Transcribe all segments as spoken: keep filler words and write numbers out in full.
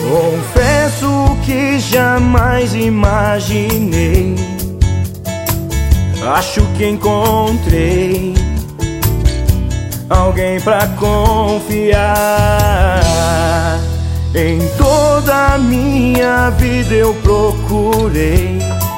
Confesso que jamais imaginei. Acho que encontrei alguém pra confiar. Em toda a minha vida eu procurei.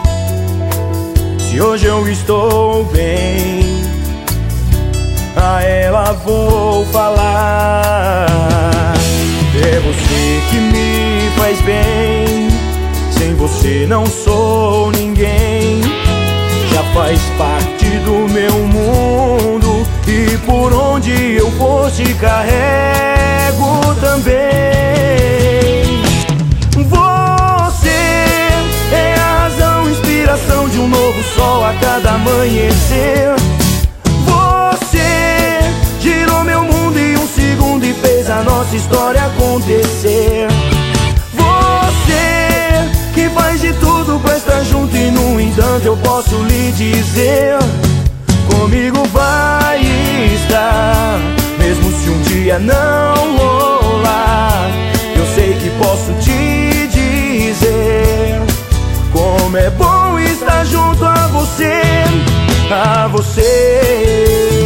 Se hoje eu estou bem, a ela vou falar. É você que me faz bem, sem você não sou ninguém. Já faz parte do meu mundo e por onde eu for te carrego também. Você é a razão, inspiração de um novo sol a cada amanhecer. Você girou meu mundo em um segundo e fez a nossa história acontecer. Você que faz de tudo pra estar junto e no entanto eu posso lhe dizer: comigo vai estar, mesmo se um dia não rolar. Eu sei que posso te dizer como é bom estar junto a você, a você.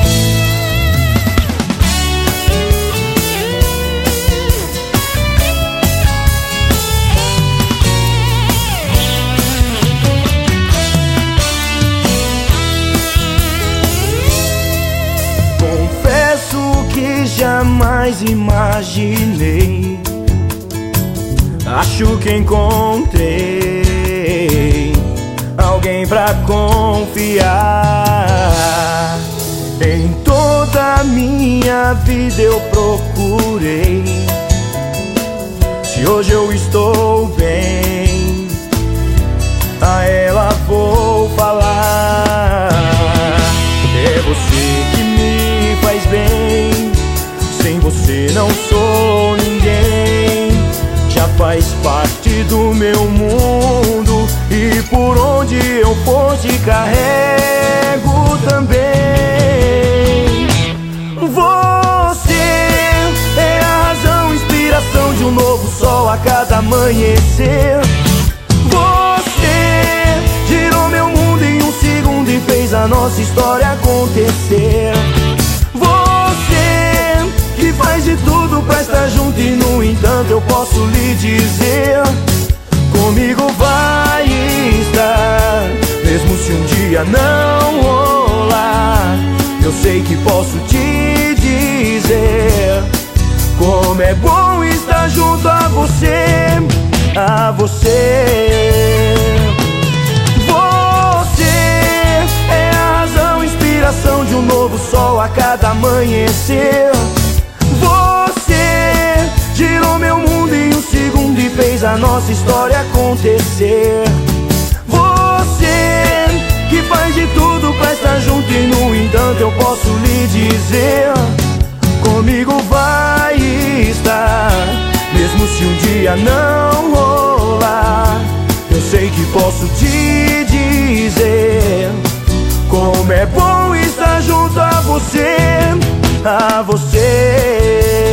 Jamais imaginei. Acho que encontrei alguém pra confiar. Em toda a minha vida eu procurei. Se hoje eu estou bem, a ela vou falar. É você que me faz bem, sem você não sou ninguém. Já faz parte do meu mundo e por onde eu for te carrego também. Você é a razão, inspiração de um novo sol a cada amanhecer. Você girou meu mundo em um segundo e fez a nossa história acontecer. Que faz de tudo pra estar junto e no entanto eu posso lhe dizer: comigo vai estar, mesmo se um dia não rolar. Eu sei que posso te dizer como é bom estar junto a você, a você. Você é a razão, inspiração de um novo sol a cada amanhecer. Você girou meu mundo em um segundo e fez a nossa história acontecer. Você que faz de tudo pra estar junto e no entanto eu posso lhe dizer: comigo vai estar, mesmo se um dia não rolar. Eu sei que posso te dizer como é bom estar junto a você, a você.